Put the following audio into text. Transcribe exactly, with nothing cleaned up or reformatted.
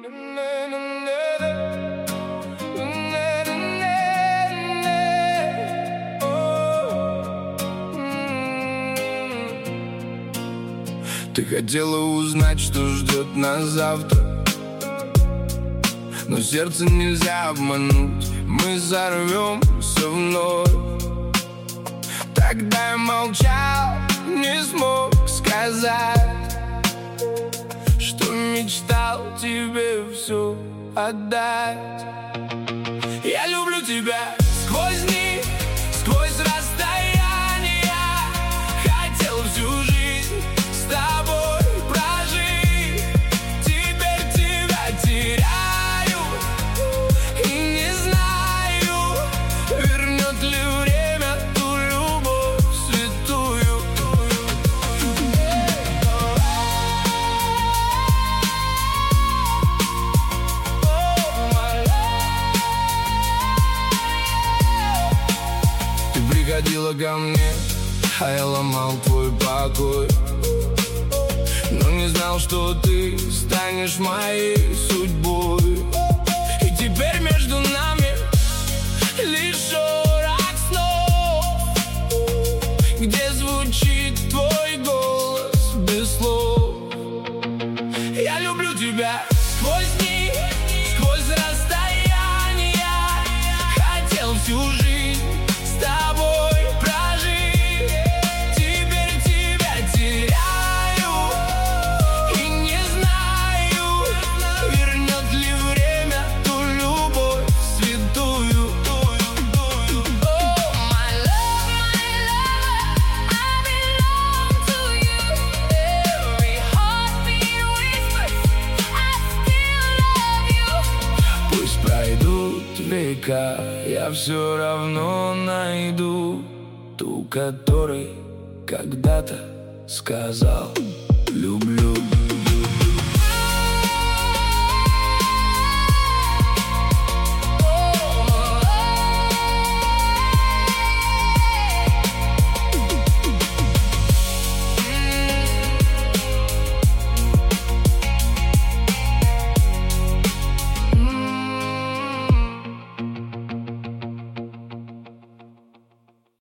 Ты хотела узнать, что ждет нас завтра, но сердце нельзя обмануть, мы взорвемся вновь. Тогда я молчал, не смог сказать, что мечтал тебе все отдать. Я люблю тебя сквозь дни, сквозь расстояния. Хотел всю жизнь с тобой прожить. Теперь тебя теряю и не знаю, вернет ли время ту любовь святую. Ты приходила ко мне, а я ломал твой покой, но не знал, что ты станешь моей судьбой. И теперь между нами лишь шорох снов, где звучит твой голос без слов. Я люблю тебя сквозь дни, сквозь расстояния. Хотел всю жизнь с тобой прожить. Теперь тебя теряю и не знаю, вернет ли время ту любовь святую. Oh, my love, my love, I belong to you. Every heartbeat whispers, I still love you. Пусть пройдут века, я все равно найду ту, которой когда-то сказал люблю.